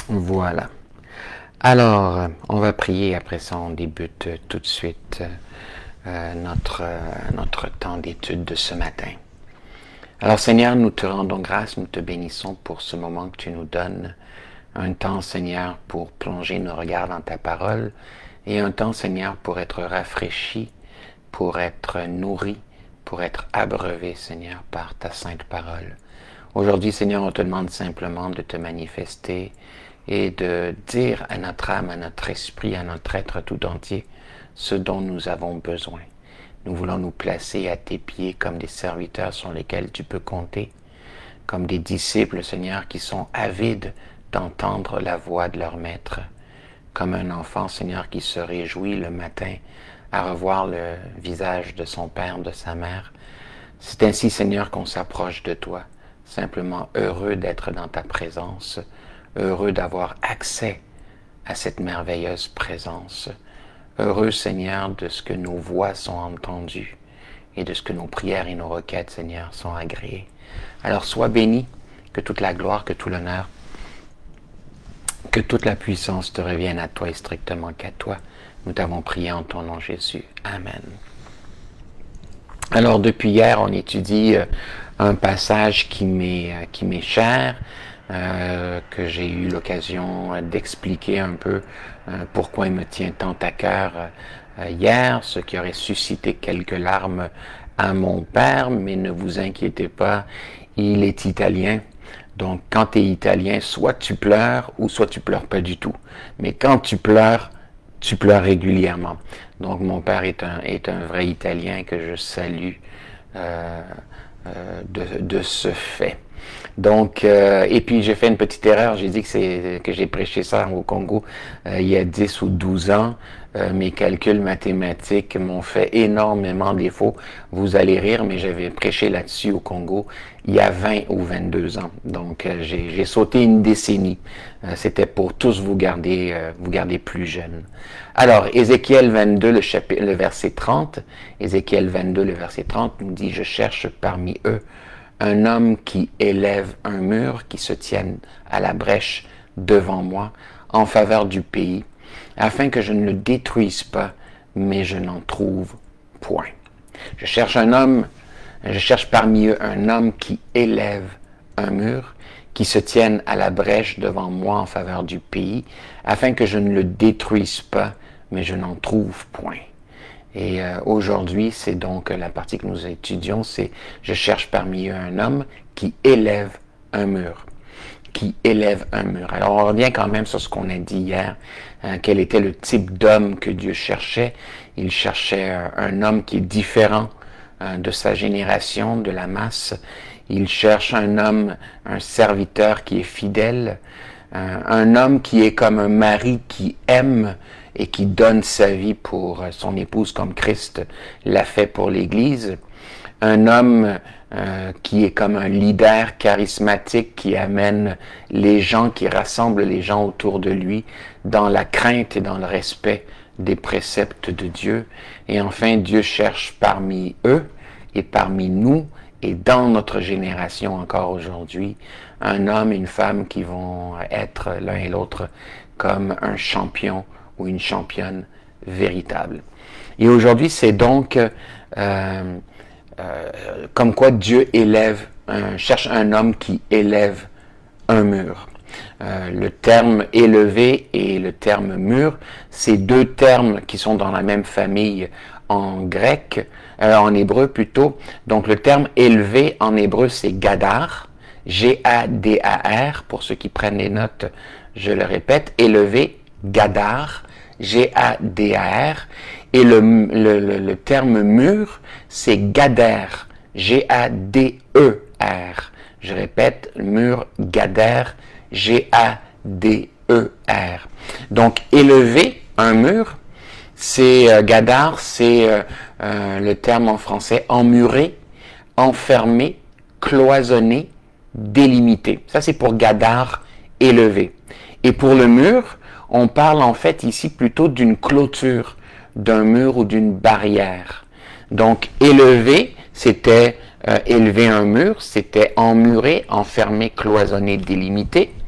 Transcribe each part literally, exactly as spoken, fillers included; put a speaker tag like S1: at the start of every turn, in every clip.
S1: Voilà. Alors, on va prier, après ça on débute tout de suite euh, notre, euh, notre temps d'étude de ce matin. Alors Seigneur, nous te rendons grâce, nous te bénissons pour ce moment que tu nous donnes, un temps Seigneur pour plonger nos regards dans ta parole et un temps Seigneur pour être rafraîchi, pour être nourri, pour être abreuvé Seigneur par ta sainte parole. Aujourd'hui Seigneur, on te demande simplement de te manifester et de dire à notre âme, à notre esprit, à notre être tout entier ce dont nous avons besoin. Nous voulons nous placer à tes pieds comme des serviteurs sur lesquels tu peux compter, comme des disciples, Seigneur, qui sont avides d'entendre la voix de leur maître, comme un enfant, Seigneur, qui se réjouit le matin à revoir le visage de son père, de sa mère. C'est ainsi, Seigneur, qu'on s'approche de toi, simplement heureux d'être dans ta présence, heureux d'avoir accès à cette merveilleuse présence. Heureux, Seigneur, de ce que nos voix sont entendues et de ce que nos prières et nos requêtes, Seigneur, sont agréées. Alors sois béni, que toute la gloire, que tout l'honneur, que toute la puissance te revienne à toi et strictement qu'à toi. Nous t'avons prié en ton nom, Jésus. Amen. Alors depuis hier, on étudie un passage qui m'est qui m'est cher, Euh, que j'ai eu l'occasion d'expliquer un peu euh, pourquoi il me tient tant à cœur euh, hier, ce qui aurait suscité quelques larmes à mon père, mais ne vous inquiétez pas, il est italien. Donc quand tu es italien, soit tu pleures ou soit tu pleures pas du tout. Mais quand tu pleures, tu pleures régulièrement. Donc mon père est un, est un vrai Italien que je salue euh, euh, de, de ce fait. Donc, euh, et puis j'ai fait une petite erreur, j'ai dit que c'est que j'ai prêché ça au Congo euh, il y a dix ou douze ans. Euh, mes calculs mathématiques m'ont fait énormément défaut. Vous allez rire, mais j'avais prêché là-dessus au Congo il y a vingt ou vingt-deux ans. Donc, euh, j'ai, j'ai sauté une décennie. Euh, c'était pour tous vous garder, euh, vous garder plus jeunes. Alors, Ézéchiel vingt-deux, le, chapitre, le verset trente, Ézéchiel vingt-deux, le verset trente nous dit « Je cherche parmi eux un homme qui élève un mur, qui se tienne à la brèche devant moi, en faveur du pays, afin que je ne le détruise pas, mais je n'en trouve point. Je cherche un homme, je cherche parmi eux un homme qui élève un mur, qui se tienne à la brèche devant moi en faveur du pays, afin que je ne le détruise pas, mais je n'en trouve point. » Et euh, aujourd'hui, c'est donc la partie que nous étudions, c'est « Je cherche parmi eux un homme qui élève un mur. » Qui élève un mur. Alors, on revient quand même sur ce qu'on a dit hier. Hein, quel était le type d'homme que Dieu cherchait? Il cherchait euh, un homme qui est différent euh, de sa génération, de la masse. Il cherche un homme, un serviteur qui est fidèle. Euh, un homme qui est comme un mari qui aime et qui donne sa vie pour son épouse comme Christ l'a fait pour l'Église. Un homme euh, qui est comme un leader charismatique qui amène les gens, qui rassemble les gens autour de lui dans la crainte et dans le respect des préceptes de Dieu. Et enfin, Dieu cherche parmi eux et parmi nous et dans notre génération encore aujourd'hui, un homme et une femme qui vont être l'un et l'autre comme un champion ou une championne véritable. Et aujourd'hui, c'est donc euh, euh, comme quoi Dieu élève, un, cherche un homme qui élève un mur. Euh, le terme élevé et le terme mur, c'est deux termes qui sont dans la même famille en grec, euh, en hébreu plutôt. Donc le terme élevé en hébreu, c'est gadar, G A D A R, pour ceux qui prennent les notes, je le répète, élevé, gadar, G A D A R, et le, le, le, le terme mur, c'est gader, G A D E R. Je répète, mur, gader, G A D E R. Donc, élever un mur, c'est, euh, gadar, c'est euh, euh, le terme en français, emmuré, enfermé, cloisonné, délimité. Ça, c'est pour gadar, élevé. Et pour le mur, on parle en fait ici plutôt d'une clôture, d'un mur ou d'une barrière. Donc, élever, c'était euh, élever un mur, c'était emmurer, enfermer, cloisonner, délimiter.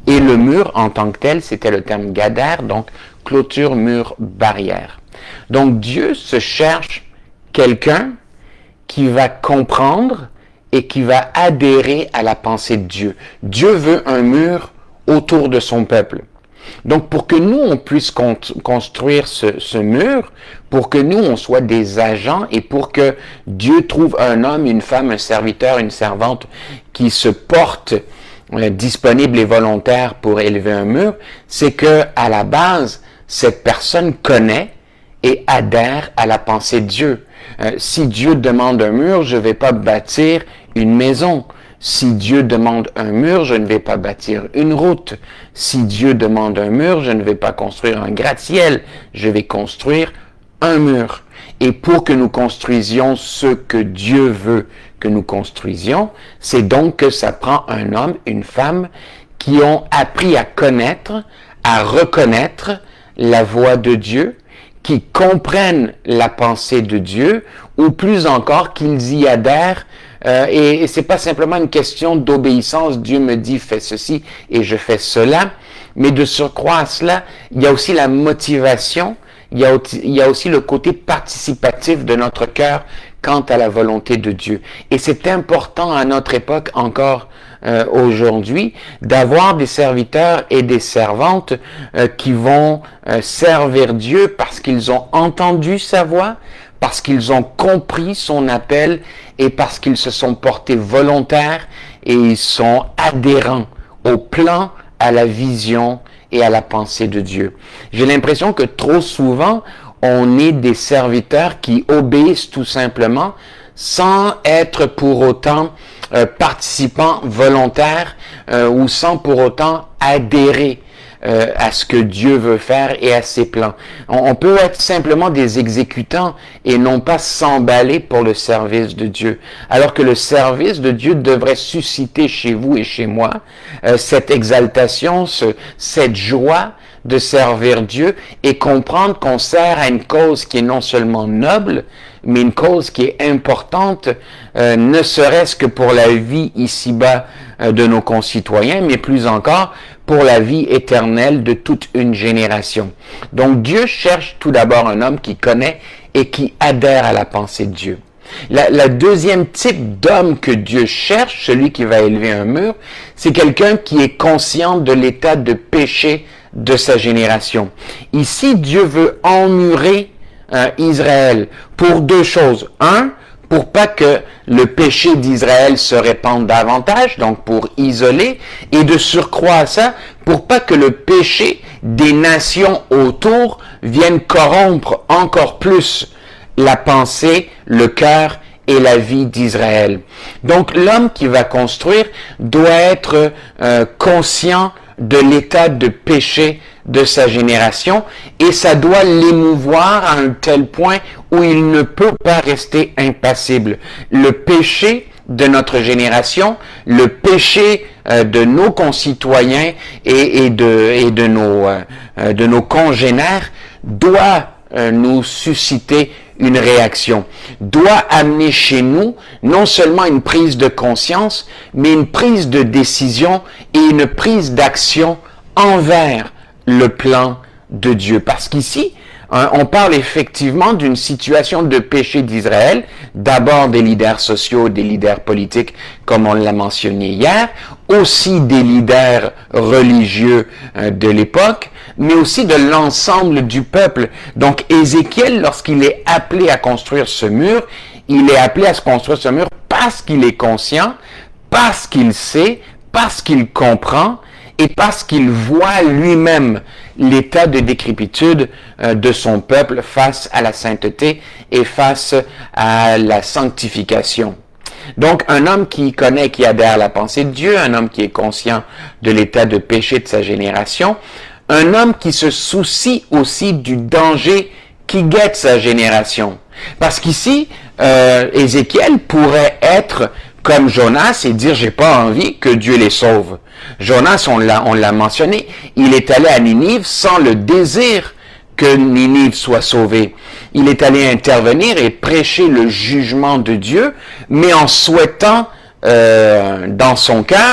S1: Et le mur, en tant que tel, c'était le terme gader, donc clôture, mur, barrière. Donc Dieu se cherche quelqu'un qui va comprendre et qui va adhérer à la pensée de Dieu. Dieu veut un mur autour de son peuple. Donc, pour que nous, on puisse construire ce, ce mur, pour que nous, on soit des agents et pour que Dieu trouve un homme, une femme, un serviteur, une servante qui se porte euh, disponible et volontaire pour élever un mur, c'est que, à la base, cette personne connaît et adhère à la pensée de Dieu. Euh, si Dieu demande un mur, je ne vais pas bâtir une maison. Si Dieu demande un mur, je ne vais pas bâtir une route. Si Dieu demande un mur, je ne vais pas construire un gratte-ciel. Je vais construire un mur. Et pour que nous construisions ce que Dieu veut que nous construisions, c'est donc que ça prend un homme, une femme, qui ont appris à connaître, à reconnaître la voix de Dieu, qui comprennent la pensée de Dieu, ou plus encore qu'ils y adhèrent. Euh, et, et c'est pas simplement une question d'obéissance. Dieu me dit fais ceci et je fais cela, mais de surcroît à cela, il y a aussi la motivation, il y a, il y a aussi le côté participatif de notre cœur quant à la volonté de Dieu. Et c'est important à notre époque encore euh, aujourd'hui d'avoir des serviteurs et des servantes euh, qui vont euh, servir Dieu parce qu'ils ont entendu sa voix, parce qu'ils ont compris son appel et parce qu'ils se sont portés volontaires et ils sont adhérents au plan, à la vision et à la pensée de Dieu. J'ai l'impression que trop souvent, on est des serviteurs qui obéissent tout simplement sans être pour autant euh, participants volontaires euh, ou sans pour autant adhérer euh, à ce que Dieu veut faire et à ses plans. On, on peut être simplement des exécutants et non pas s'emballer pour le service de Dieu. Alors que le service de Dieu devrait susciter chez vous et chez moi euh, cette exaltation, ce, cette joie de servir Dieu et comprendre qu'on sert à une cause qui est non seulement noble, mais une cause qui est importante, euh, ne serait-ce que pour la vie ici-bas euh, de nos concitoyens, mais plus encore pour la vie éternelle de toute une génération. Donc Dieu cherche tout d'abord un homme qui connaît et qui adhère à la pensée de Dieu. La, la deuxième type d'homme que Dieu cherche, celui qui va élever un mur, c'est quelqu'un qui est conscient de l'état de péché de sa génération. Ici, Dieu veut emmurer euh, Israël pour deux choses. Un, pour pas que le péché d'Israël se répande davantage, donc pour isoler, et de surcroît à ça, pour pas que le péché des nations autour vienne corrompre encore plus la pensée, le cœur et la vie d'Israël. Donc l'homme qui va construire doit être euh, conscient de l'état de péché de sa génération et ça doit l'émouvoir à un tel point où il ne peut pas rester impassible. Le péché de notre génération, le péché euh, de nos concitoyens et, et, de, et de, nos, euh, de nos congénères doit euh, nous susciter une réaction, doit amener chez nous non seulement une prise de conscience, mais une prise de décision et une prise d'action envers le plan de Dieu. Parce qu'ici, hein, on parle effectivement d'une situation de péché d'Israël, d'abord des leaders sociaux, des leaders politiques, comme on l'a mentionné hier, aussi des leaders religieux euh, de l'époque, mais aussi de l'ensemble du peuple. Donc Ézéchiel, lorsqu'il est appelé à construire ce mur, il est appelé à se construire ce mur parce qu'il est conscient, parce qu'il sait, parce qu'il comprend et parce qu'il voit lui-même l'état de décrépitude euh, de son peuple face à la sainteté et face à la sanctification. Donc, un homme qui connaît, qui adhère à la pensée de Dieu, un homme qui est conscient de l'état de péché de sa génération, un homme qui se soucie aussi du danger qui guette sa génération. Parce qu'ici, euh, Ézéchiel pourrait être comme Jonas et dire « j'ai pas envie que Dieu les sauve ». Jonas, on l'a, on l'a mentionné, il est allé à Ninive sans le désir que Ninive soit sauvée. Il est allé intervenir et prêcher le jugement de Dieu, mais en souhaitant euh, dans son cœur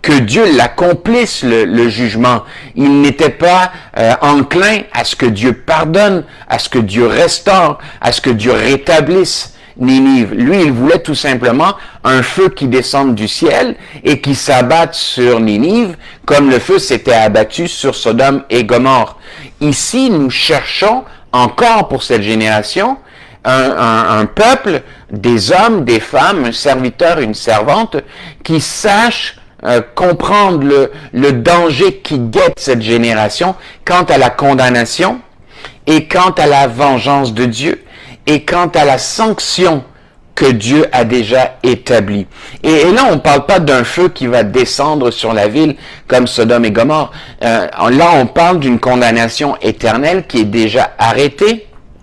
S1: que Dieu l'accomplisse, le, le jugement. Il n'était pas euh, enclin à ce que Dieu pardonne, à ce que Dieu restaure, à ce que Dieu rétablisse Ninive. Lui, il voulait tout simplement un feu qui descende du ciel et qui s'abatte sur Ninive, comme le feu s'était abattu sur Sodome et Gomorrhe. Ici, nous cherchons encore pour cette génération un, un, un peuple, des hommes, des femmes, un serviteur, une servante, qui sachent euh, comprendre le, le danger qui guette cette génération quant à la condamnation et quant à la vengeance de Dieu et quant à la sanction que Dieu a déjà établie. Et, et là, on ne parle pas d'un feu qui va descendre sur la ville comme Sodome et Gomorrhe. Euh, là, on parle d'une condamnation éternelle qui est déjà arrêtée,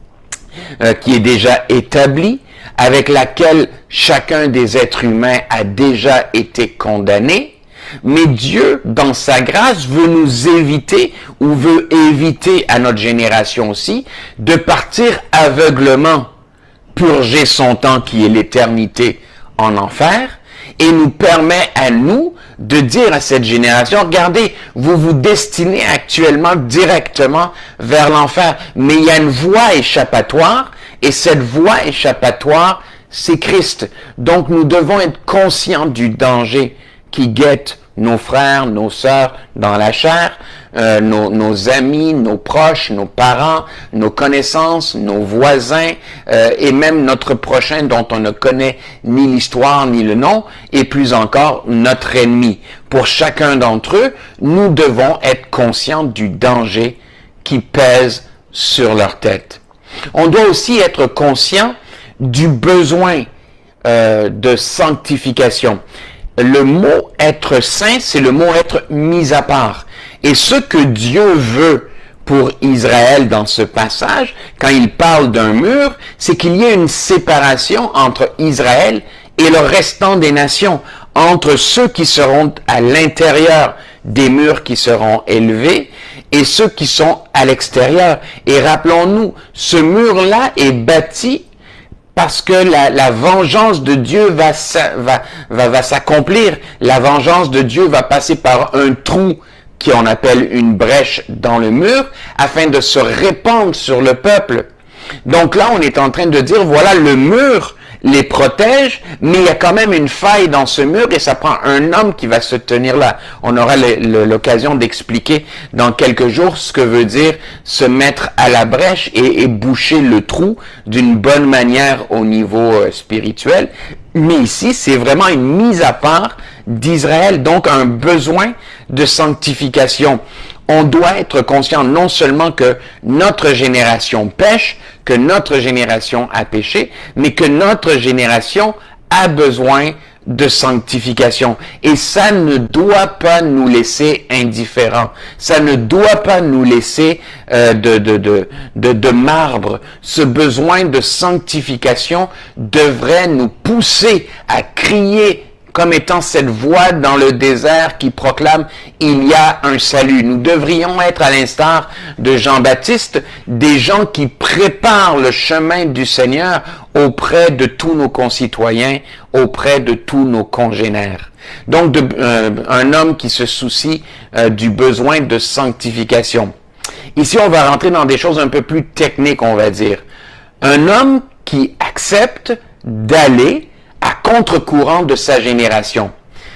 S1: euh, qui est déjà établie, avec laquelle chacun des êtres humains a déjà été condamné. Mais Dieu, dans sa grâce, veut nous éviter, ou veut éviter à notre génération aussi, de partir aveuglement, purger son temps qui est l'éternité en enfer, et nous permet à nous de dire à cette génération, regardez, vous vous destinez actuellement directement vers l'enfer, mais il y a une voie échappatoire, et cette voie échappatoire, c'est Christ. Donc nous devons être conscients du danger qui guette nos frères, nos sœurs dans la chair, euh, nos, nos amis, nos proches, nos parents, nos connaissances, nos voisins, euh, et même notre prochain dont on ne connaît ni l'histoire ni le nom, et plus encore notre ennemi. Pour chacun d'entre eux, nous devons être conscients du danger qui pèse sur leur tête. On doit aussi être conscient du besoin euh, de sanctification. Le mot « être saint », c'est le mot « être mis à part ». Et ce que Dieu veut pour Israël dans ce passage, quand il parle d'un mur, c'est qu'il y ait une séparation entre Israël et le restant des nations, entre ceux qui seront à l'intérieur des murs qui seront élevés et ceux qui sont à l'extérieur. Et rappelons-nous, ce mur-là est bâti parce que la, la vengeance de Dieu va, va, va, va s'accomplir. La vengeance de Dieu va passer par un trou qu'on appelle une brèche dans le mur, afin de se répandre sur le peuple. Donc là, on est en train de dire, voilà, le mur les protège, mais il y a quand même une faille dans ce mur et ça prend un homme qui va se tenir là. On aura l'occasion d'expliquer dans quelques jours ce que veut dire se mettre à la brèche et, et boucher le trou d'une bonne manière au niveau euh, spirituel. Mais ici, c'est vraiment une mise à part d'Israël, donc un besoin de sanctification. On doit être conscient non seulement que notre génération pêche, que notre génération a péché, mais que notre génération a besoin de sanctification. Et ça ne doit pas nous laisser indifférents. Ça ne doit pas nous laisser euh, de, de, de, de, de marbre. Ce besoin de sanctification devrait nous pousser à crier comme étant cette voix dans le désert qui proclame « il y a un salut ». Nous devrions être à l'instar de Jean-Baptiste, des gens qui préparent le chemin du Seigneur auprès de tous nos concitoyens, auprès de tous nos congénères. Donc, de, euh, un homme qui se soucie euh, du besoin de sanctification. Ici, on va rentrer dans des choses un peu plus techniques, on va dire. Un homme qui accepte d'aller à contre-courant de sa génération.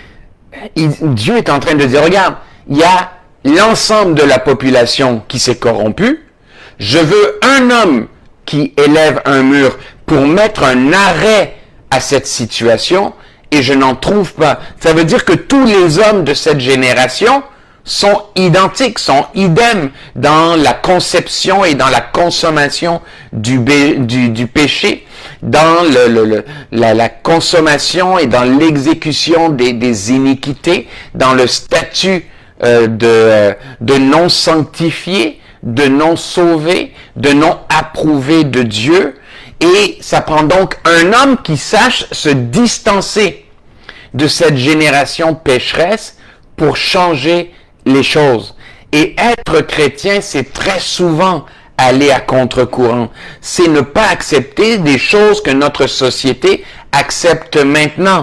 S1: Il, Dieu est en train de dire, regarde, il y a l'ensemble de la population qui s'est corrompue. Je veux un homme qui élève un mur pour mettre un arrêt à cette situation et je n'en trouve pas. Ça veut dire que tous les hommes de cette génération sont identiques, sont idem dans la conception et dans la consommation du, du, du péché, dans le, le, le, la, la consommation et dans l'exécution des, des iniquités, dans le statut euh, de, de non sanctifié, de non sauvé, de non approuvé de Dieu. Et ça prend donc un homme qui sache se distancer de cette génération pécheresse pour changer les choses. Et être chrétien, c'est très souvent aller à contre-courant. C'est ne pas accepter des choses que notre société accepte maintenant.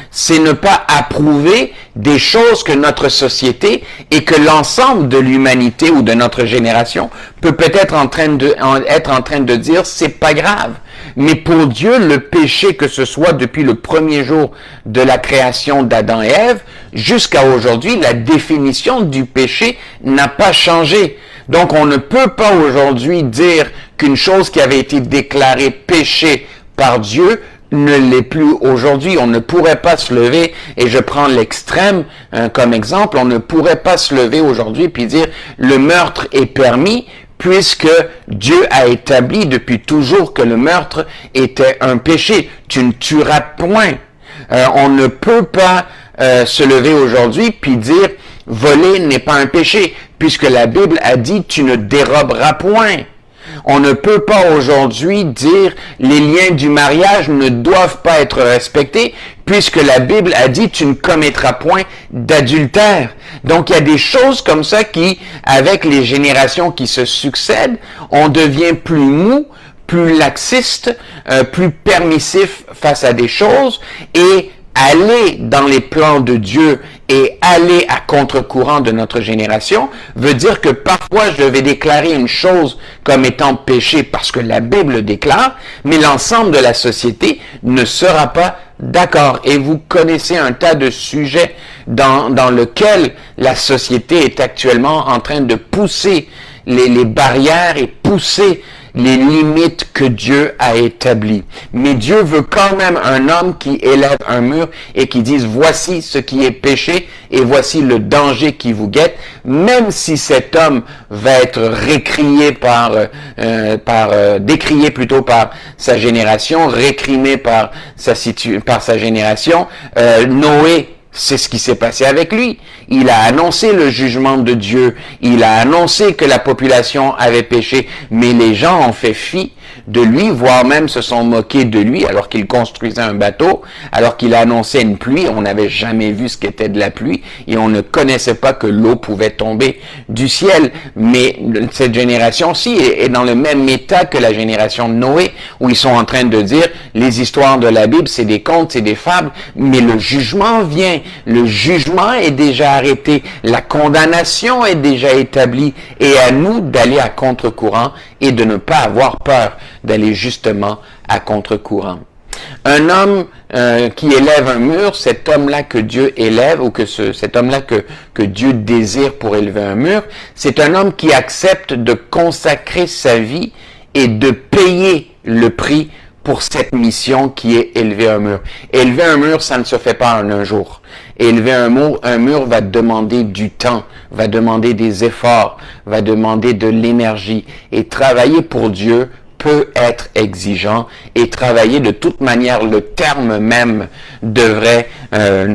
S1: c'est ne pas approuver des choses que notre société et que l'ensemble de l'humanité ou de notre génération peut peut-être en train de, en, être en train de dire c'est pas grave. Mais pour Dieu, le péché, que ce soit depuis le premier jour de la création d'Adam et Ève jusqu'à aujourd'hui, la définition du péché n'a pas changé. Donc on ne peut pas aujourd'hui dire qu'une chose qui avait été déclarée péché par Dieu ne l'est plus aujourd'hui. On ne pourrait pas se lever, et je prends l'extrême hein, comme exemple, on ne pourrait pas se lever aujourd'hui puis dire le meurtre est permis, puisque Dieu a établi depuis toujours que le meurtre était un péché. Tu ne tueras point. Euh, on ne peut pas euh, se lever aujourd'hui puis dire voler n'est pas un péché, puisque la Bible a dit tu ne déroberas point. On ne peut pas aujourd'hui dire les liens du mariage ne doivent pas être respectés, puisque la Bible a dit tu ne commettras point d'adultère. Donc il y a des choses comme ça qui, avec les générations qui se succèdent, on devient plus mou, plus laxiste, euh, plus permissif face à des choses, et aller dans les plans de Dieu et aller à contre-courant de notre génération veut dire que parfois je vais déclarer une chose comme étant péché parce que la Bible le déclare, mais l'ensemble de la société ne sera pas d'accord. Et vous connaissez un tas de sujets dans, dans lesquels la société est actuellement en train de pousser les, les barrières et pousser les limites que Dieu a établies. Mais Dieu veut quand même un homme qui élève un mur et qui dise voici ce qui est péché et voici le danger qui vous guette, même si cet homme va être récrié par, euh, par euh, décrié plutôt par sa génération, récrimé par sa, situ par sa génération. Euh, Noé, c'est ce qui s'est passé avec lui. Il a annoncé le jugement de Dieu. Il a annoncé que la population avait péché. Mais les gens ont fait fi de lui, voire même se sont moqués de lui alors qu'il construisait un bateau, alors qu'il a annoncé une pluie. On n'avait jamais vu ce qu'était de la pluie et on ne connaissait pas que l'eau pouvait tomber du ciel. Mais cette génération-ci est dans le même état que la génération de Noé, où ils sont en train de dire les histoires de la Bible, c'est des contes, c'est des fables, mais le jugement vient. Le jugement est déjà arrêté. La condamnation est déjà établie. Et à nous d'aller à contre-courant et de ne pas avoir peur d'aller justement à contre-courant. Un homme euh, qui élève un mur, cet homme-là que Dieu élève, ou que ce, cet homme-là que, que Dieu désire pour élever un mur, c'est un homme qui accepte de consacrer sa vie et de payer le prix pour cette mission qui est élever un mur. Élever un mur, ça ne se fait pas en un jour. Élever un mur, un mur va demander du temps, va demander des efforts, va demander de l'énergie. Et travailler pour Dieu peut être exigeant. Et travailler de toute manière, le terme même devrait euh,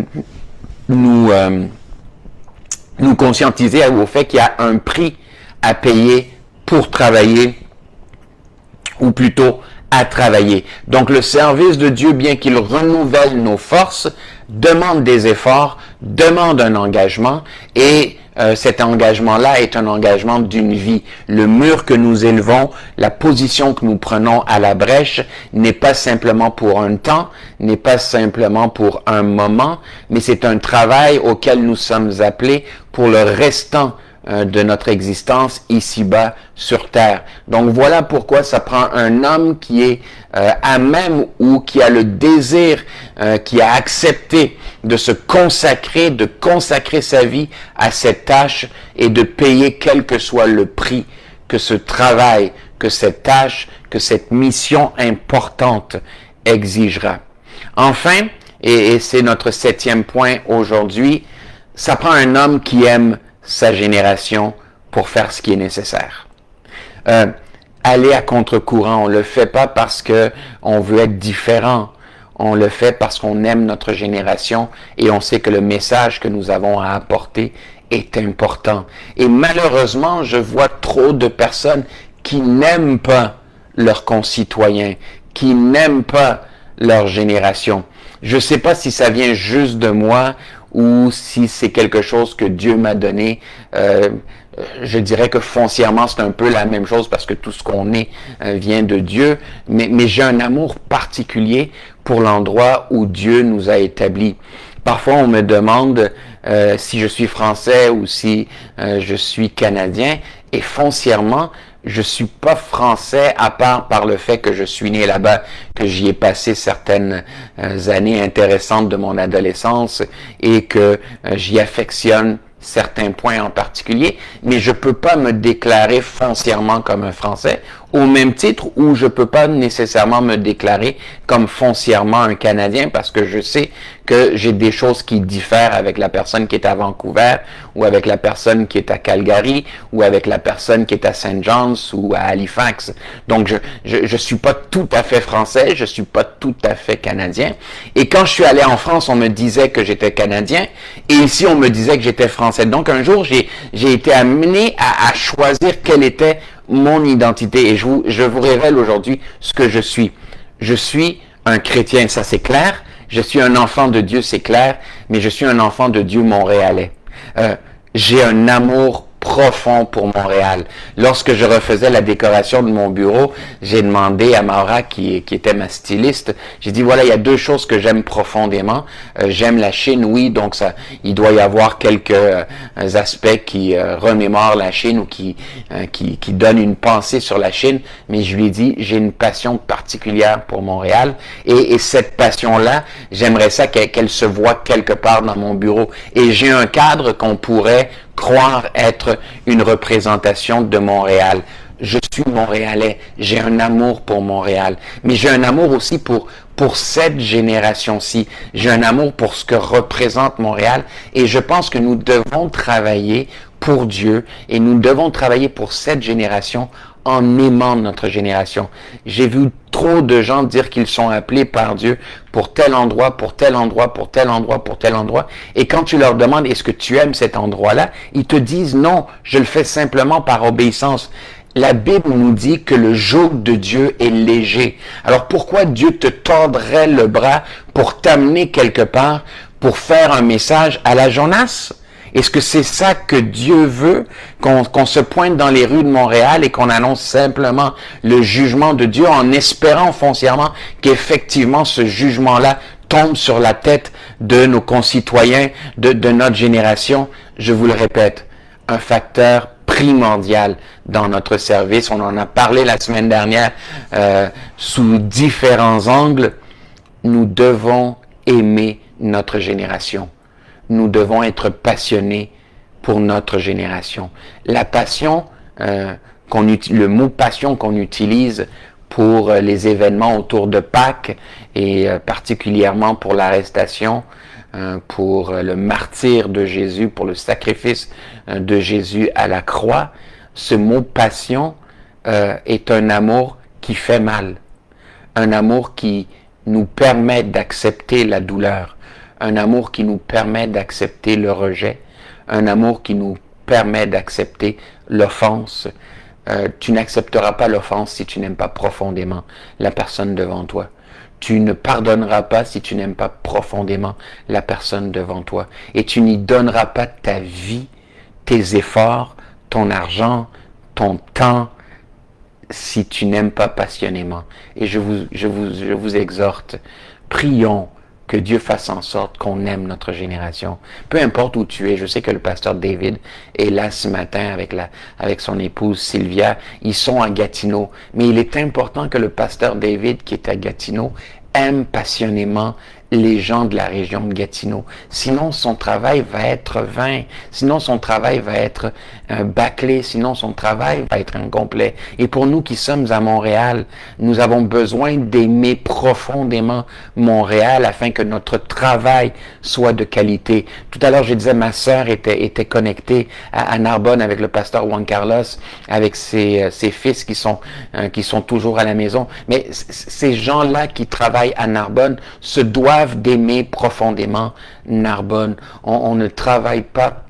S1: nous, euh, nous conscientiser au fait qu'il y a un prix à payer pour travailler, ou plutôt à travailler. Donc le service de Dieu, bien qu'il renouvelle nos forces, demande des efforts, demande un engagement, et euh, cet engagement-là est un engagement d'une vie. Le mur que nous élevons, la position que nous prenons à la brèche n'est pas simplement pour un temps, n'est pas simplement pour un moment, mais c'est un travail auquel nous sommes appelés pour le restant de notre existence ici-bas sur terre. Donc voilà pourquoi ça prend un homme qui est euh, à même ou qui a le désir, euh, qui a accepté de se consacrer, de consacrer sa vie à cette tâche et de payer quel que soit le prix que ce travail, que cette tâche, que cette mission importante exigera. Enfin, et, et c'est notre septième point aujourd'hui, ça prend un homme qui aime sa génération pour faire ce qui est nécessaire. Euh, aller à contre-courant, on le fait pas parce que on veut être différent. On le fait parce qu'on aime notre génération et on sait que le message que nous avons à apporter est important. Et malheureusement, je vois trop de personnes qui n'aiment pas leurs concitoyens, qui n'aiment pas leur génération. Je sais pas si ça vient juste de moi ou si c'est quelque chose que Dieu m'a donné. Euh, je dirais que foncièrement, c'est un peu la même chose parce que tout ce qu'on est euh, vient de Dieu, mais, mais j'ai un amour particulier pour l'endroit où Dieu nous a établis. Parfois, on me demande euh, si je suis français ou si euh, je suis canadien, et foncièrement, je suis pas français à part par le fait que je suis né là-bas, que j'y ai passé certaines euh, années intéressantes de mon adolescence et que euh, j'y affectionne certains points en particulier, mais je peux pas me déclarer foncièrement comme un Français, au même titre où je peux pas nécessairement me déclarer comme foncièrement un Canadien, parce que je sais que j'ai des choses qui diffèrent avec la personne qui est à Vancouver, ou avec la personne qui est à Calgary, ou avec la personne qui est à Saint John's ou à Halifax. Donc je, je je suis pas tout à fait français, je suis pas tout à fait canadien. Et quand je suis allé en France, on me disait que j'étais canadien, et ici on me disait que j'étais français. Donc un jour j'ai j'ai été amené à, à choisir quelle était mon identité, et je vous, je vous révèle aujourd'hui ce que je suis. Je suis un chrétien, ça c'est clair. Je suis un enfant de Dieu, c'est clair. Mais je suis un enfant de Dieu montréalais. Euh, j'ai un amour profond pour Montréal. Lorsque je refaisais la décoration de mon bureau, j'ai demandé à Maura, qui, qui était ma styliste, j'ai dit, voilà, il y a deux choses que j'aime profondément. Euh, j'aime la Chine, oui, donc ça, il doit y avoir quelques euh, aspects qui euh, remémorent la Chine ou qui, euh, qui, qui donnent une pensée sur la Chine, mais je lui ai dit, j'ai une passion particulière pour Montréal, et, et cette passion-là, j'aimerais ça qu'elle, qu'elle se voit quelque part dans mon bureau. Et j'ai un cadre qu'on pourrait croire être une représentation de Montréal. Je suis Montréalais, j'ai un amour pour Montréal, mais j'ai un amour aussi pour pour cette génération-ci. J'ai un amour pour ce que représente Montréal, et je pense que nous devons travailler pour Dieu, et nous devons travailler pour cette génération en aimant notre génération. J'ai vu trop de gens dire qu'ils sont appelés par Dieu pour tel endroit, pour tel endroit, pour tel endroit, pour tel endroit. Et quand tu leur demandes, est-ce que tu aimes cet endroit-là? Ils te disent, non, je le fais simplement par obéissance. La Bible nous dit que le joug de Dieu est léger. Alors pourquoi Dieu te tordrait le bras pour t'amener quelque part, pour faire un message à la Jonas? Est-ce que c'est ça que Dieu veut, qu'on qu'on se pointe dans les rues de Montréal et qu'on annonce simplement le jugement de Dieu en espérant foncièrement qu'effectivement ce jugement-là tombe sur la tête de nos concitoyens, de, de notre génération? Je vous le répète, un facteur primordial dans notre service. On en a parlé la semaine dernière euh, sous différents angles. Nous devons aimer notre génération. Nous devons être passionnés pour notre génération. La passion, euh, qu'on le mot passion qu'on utilise pour les événements autour de Pâques et euh, particulièrement pour l'arrestation, euh, pour le martyre de Jésus, pour le sacrifice euh, de Jésus à la croix, ce mot passion euh, est un amour qui fait mal, un amour qui nous permet d'accepter la douleur, un amour qui nous permet d'accepter le rejet, un amour qui nous permet d'accepter l'offense. Euh, tu n'accepteras pas l'offense si tu n'aimes pas profondément la personne devant toi. Tu ne pardonneras pas si tu n'aimes pas profondément la personne devant toi. Et tu n'y donneras pas ta vie, tes efforts, ton argent, ton temps, si tu n'aimes pas passionnément. Et je vous, je vous, je vous exhorte, prions que Dieu fasse en sorte qu'on aime notre génération. Peu importe où tu es, je sais que le pasteur David est là ce matin avec la, avec son épouse Sylvia. Ils sont à Gatineau. Mais il est important que le pasteur David, qui est à Gatineau, aime passionnément les gens de la région de Gatineau. Sinon, son travail va être vain. Sinon, son travail va être euh, bâclé. Sinon, son travail va être incomplet. Et pour nous qui sommes à Montréal, nous avons besoin d'aimer profondément Montréal afin que notre travail soit de qualité. Tout à l'heure, je disais, ma sœur était, était connectée à, à Narbonne avec le pasteur Juan Carlos, avec ses, ses fils qui sont, euh, qui sont toujours à la maison. Mais c- ces gens-là qui travaillent à Narbonne se doivent d'aimer profondément Narbonne. On, on ne travaille pas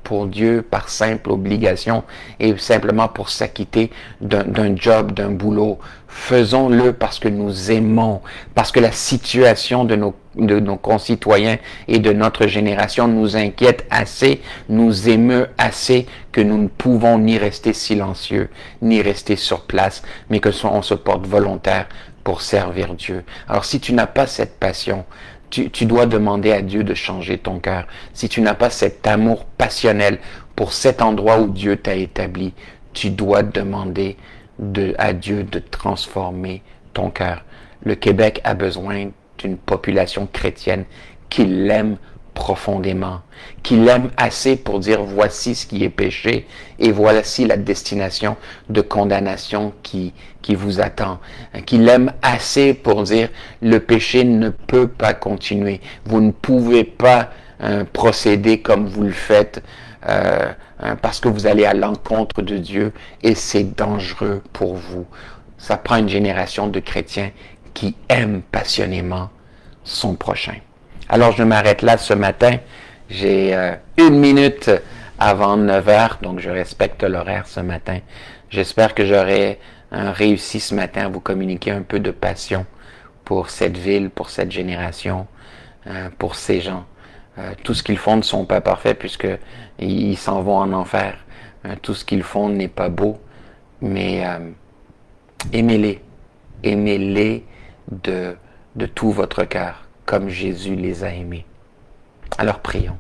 S1: pour Dieu par simple obligation et simplement pour s'acquitter d'un, d'un job, d'un boulot. Faisons-le parce que nous aimons, parce que la situation de nos, de nos concitoyens et de notre génération nous inquiète assez, nous émeut assez que nous ne pouvons ni rester silencieux, ni rester sur place, mais que on se porte volontaire pour servir Dieu. Alors si tu n'as pas cette passion, tu, tu dois demander à Dieu de changer ton cœur. Si tu n'as pas cet amour passionnel pour cet endroit où Dieu t'a établi, tu dois demander de, à Dieu de transformer ton cœur. Le Québec a besoin d'une population chrétienne qui l'aime profondément, qui l'aime assez pour dire voici ce qui est péché et voici la destination de condamnation qui, qui vous attend, qui l'aime assez pour dire le péché ne peut pas continuer, vous ne pouvez pas hein, procéder comme vous le faites euh, hein, parce que vous allez à l'encontre de Dieu et c'est dangereux pour vous. Ça prend une génération de chrétiens qui aiment passionnément son prochain. Alors, je m'arrête là ce matin. J'ai euh, une minute avant neuf heures, donc je respecte l'horaire ce matin. J'espère que j'aurai euh, réussi ce matin à vous communiquer un peu de passion pour cette ville, pour cette génération, euh, pour ces gens. Euh, tout ce qu'ils font ne sont pas parfaits puisque ils s'en vont en enfer. Euh, tout ce qu'ils font n'est pas beau, mais euh, aimez-les. Aimez-les de, de tout votre cœur, comme Jésus les a aimés. Alors prions.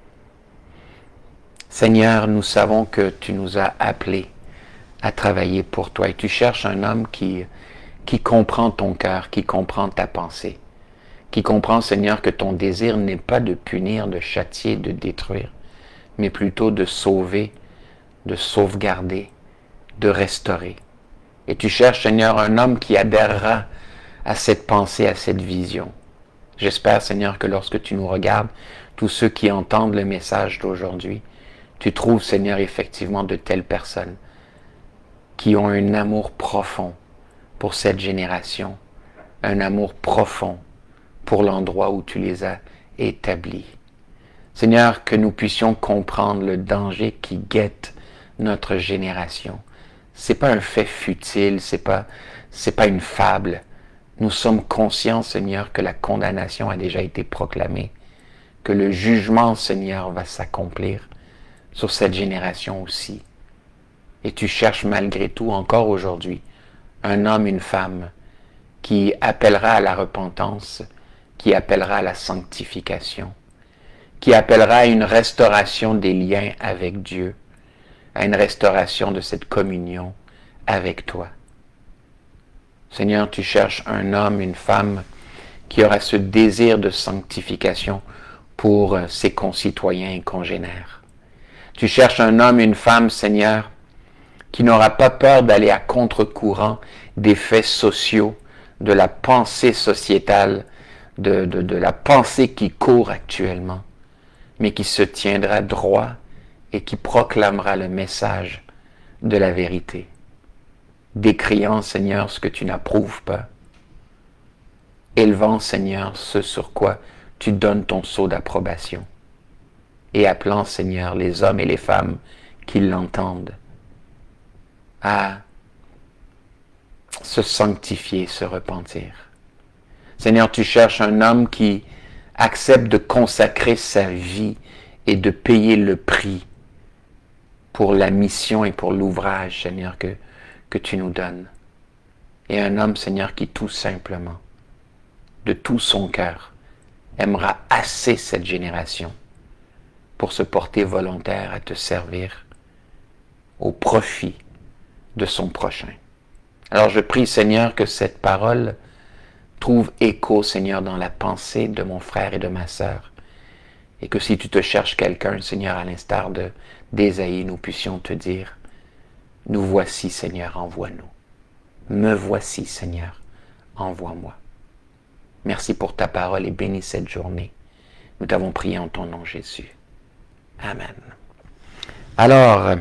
S1: Seigneur, nous savons que tu nous as appelés à travailler pour toi et tu cherches un homme qui, qui comprend ton cœur, qui comprend ta pensée, qui comprend, Seigneur, que ton désir n'est pas de punir, de châtier, de détruire, mais plutôt de sauver, de sauvegarder, de restaurer. Et tu cherches, Seigneur, un homme qui adhérera à cette pensée, à cette vision. J'espère, Seigneur, que lorsque tu nous regardes, tous ceux qui entendent le message d'aujourd'hui, tu trouves, Seigneur, effectivement de telles personnes qui ont un amour profond pour cette génération, un amour profond pour l'endroit où tu les as établis. Seigneur, que nous puissions comprendre le danger qui guette notre génération. C'est pas un fait futile, c'est pas, c'est pas une fable. Nous sommes conscients, Seigneur, que la condamnation a déjà été proclamée, que le jugement, Seigneur, va s'accomplir sur cette génération aussi. Et tu cherches malgré tout, encore aujourd'hui, un homme, une femme, qui appellera à la repentance, qui appellera à la sanctification, qui appellera à une restauration des liens avec Dieu, à une restauration de cette communion avec toi. Seigneur, tu cherches un homme, une femme qui aura ce désir de sanctification pour ses concitoyens et congénères. Tu cherches un homme, une femme, Seigneur, qui n'aura pas peur d'aller à contre-courant des faits sociaux, de la pensée sociétale, de, de, de la pensée qui court actuellement, mais qui se tiendra droit et qui proclamera le message de la vérité, décriant, Seigneur, ce que tu n'approuves pas, élevant, Seigneur, ce sur quoi tu donnes ton sceau d'approbation, et appelant, Seigneur, les hommes et les femmes qui l'entendent à se sanctifier, se repentir. Seigneur, tu cherches un homme qui accepte de consacrer sa vie et de payer le prix pour la mission et pour l'ouvrage, Seigneur, que, que tu nous donnes. Et un homme, Seigneur, qui tout simplement, de tout son cœur, aimera assez cette génération pour se porter volontaire à te servir au profit de son prochain. Alors je prie, Seigneur, que cette parole trouve écho, Seigneur, dans la pensée de mon frère et de ma sœur. Et que si tu te cherches quelqu'un, Seigneur, à l'instar de d'Ésaïe, nous puissions te dire, nous voici, Seigneur, envoie-nous. Me voici, Seigneur, envoie-moi. Merci pour ta parole et bénis cette journée. Nous t'avons prié en ton nom, Jésus. Amen. Alors,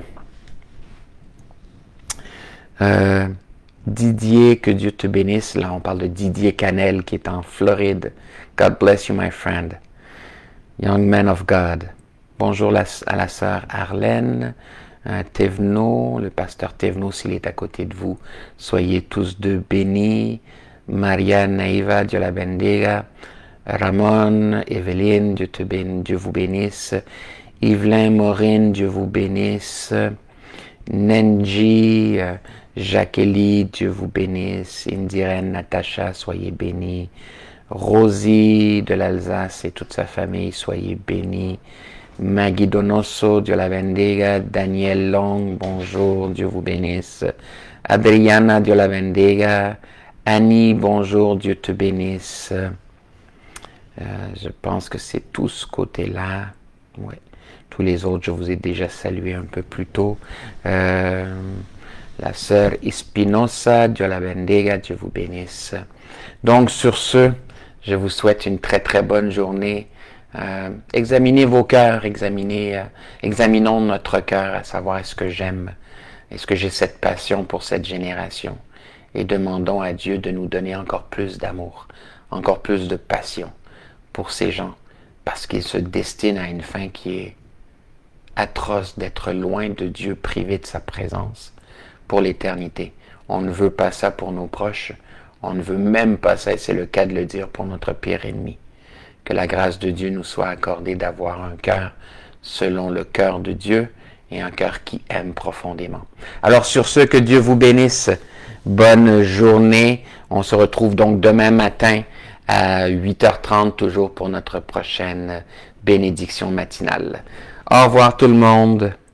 S1: euh, Didier, que Dieu te bénisse. Là, on parle de Didier Canel qui est en Floride. God bless you, my friend. Young man of God. Bonjour la, à la sœur Arlène. Euh, Thévenot, le pasteur Thévenot, s'il est à côté de vous, soyez tous deux bénis. Maria Naïva, Dieu la bendiga. Ramon, Evelyne, Dieu te bénisse, Dieu vous bénisse. Yvelin, Maureen, Dieu vous bénisse. Nenji, euh, Jacqueline, Dieu vous bénisse. Indirène, Natacha, soyez bénis. Rosie de l'Alsace et toute sa famille, soyez bénis. Maggie Donoso, Dieu la bendiga. Daniel Long, bonjour, Dieu vous bénisse. Adriana, Dieu la bendiga. Annie, bonjour, Dieu te bénisse. Euh, je pense que c'est tout ce côté-là. Ouais. Tous les autres, je vous ai déjà salué un peu plus tôt. Euh, la sœur Espinosa, Dieu la bendiga, Dieu vous bénisse. Donc, sur ce, je vous souhaite une très très bonne journée. Euh, examinez vos cœurs, examinez, euh, examinons notre cœur, à savoir est-ce que j'aime, est-ce que j'ai cette passion pour cette génération, et demandons à Dieu de nous donner encore plus d'amour, encore plus de passion pour ces gens, parce qu'ils se destinent à une fin qui est atroce, d'être loin de Dieu, privé de sa présence pour l'éternité. On ne veut pas ça pour nos proches, on ne veut même pas ça, et c'est le cas de le dire, pour notre pire ennemi. Que la grâce de Dieu nous soit accordée d'avoir un cœur selon le cœur de Dieu et un cœur qui aime profondément. Alors sur ce, que Dieu vous bénisse. Bonne journée. On se retrouve donc demain matin à huit heures trente, toujours pour notre prochaine bénédiction matinale. Au revoir tout le monde.